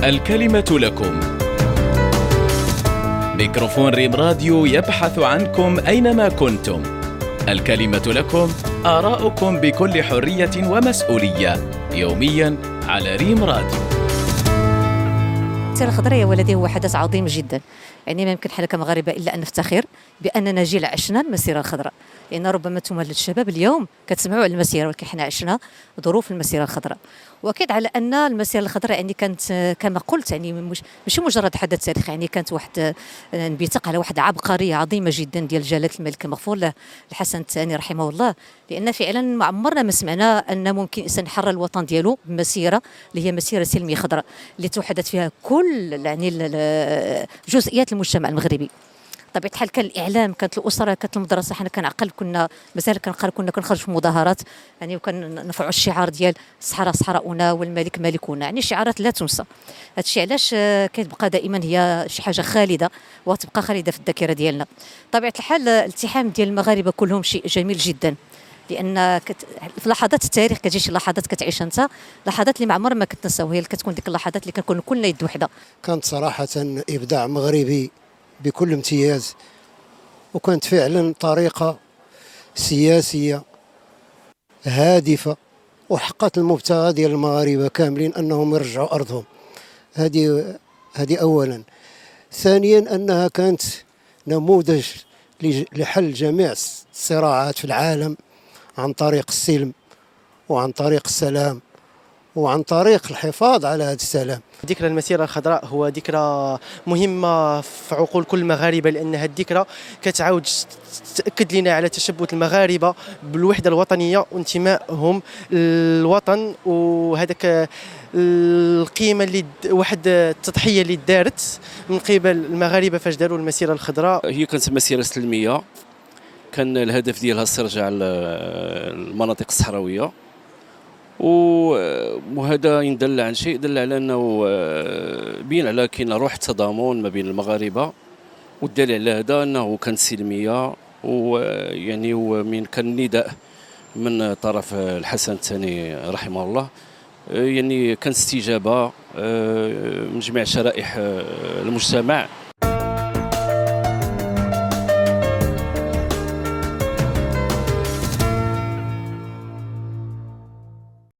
الكلمة لكم. ميكروفون ريم راديو يبحث عنكم أينما كنتم. الكلمة لكم، آراؤكم بكل حرية ومسؤولية، يومياً على ريم راديو. المسيرة الخضراء يا ولدي هو حدث عظيم جدا، يعني ما يمكن حنا كمغاربة إلا أن نفتخر بأننا جيل عشنا المسيرة الخضراء، لأن ربما أنتم الشباب اليوم كتسمعوا على المسيرة، ولكن حنا عشنا ظروف المسيرة الخضراء. وأكيد على أن المسيرة الخضراء يعني كانت كما قلت يعني مش مجرد حدث تاريخي، يعني كانت واحد نبيتق على واحد عبقرية عظيمة جدا ديال جلالة الملك المغفور له الحسن الثاني رحمه الله، لأن فعلا ما عمرنا ما سمعنا أن ممكن إنسان يحرر الوطن ديالو بمسيرة اللي هي مسيرة سلمية خضراء اللي توحدت فيها كل يعني جزئيات المجتمع المغربي. طبيعة الحال كان الإعلام، كانت الأسرة، كانت المدرسة، حنا كنعقل كنا مازال كنقال كنا كنخرج في مظاهرات يعني، وكان نرفعوا الشعار ديال الصحراء صحراؤنا والملك ملكنا، يعني شعارات لا تنسى. هذا الشيء علاش كتبقى دائما هي شي حاجة خالدة وتبقى خالدة في الذاكرة ديالنا. طبيعة الحال الالتحام ديال المغاربة كلهم شيء جميل جدا، لان في لحظات التاريخ كتجي شي لحظات كتعيش انت، لحظات اللي ما عمر ما كتنساو، هي اللي كتكون ديك اللحظات اللي كنكونوا كلنا يد وحده. كانت صراحه ابداع مغربي بكل امتياز، وكانت فعلا طريقه سياسيه هادفه وحققت المبتغى ديال المغاربه كاملين انهم يرجعوا ارضهم. هذه اولا. ثانيا انها كانت نموذج لحل جميع الصراعات في العالم عن طريق السلم وعن طريق السلام وعن طريق الحفاظ على هذا السلام. ذكرى المسيرة الخضراء هو ذكرى مهمة في عقول كل المغاربة، لأن هذه الذكرى كتعاود تأكد لنا على تشبث المغاربة بالوحدة الوطنية وانتمائهم للوطن، وهذاك القيمة اللي واحد التضحية اللي دارت من قبل المغاربة فاش داروا المسيرة الخضراء. هي كانت مسيرة سلمية، كان الهدف ديالها استرجاع المناطق الصحراوية، وهذا يدل عن شيء، دل على انه بين على كاين روح التضامن ما بين المغاربه، والدليل على هذا انه كانت سلميه، ويعني ومن كان نداء من طرف الحسن الثاني رحمه الله، يعني كانت استجابه من جميع شرائح المجتمع.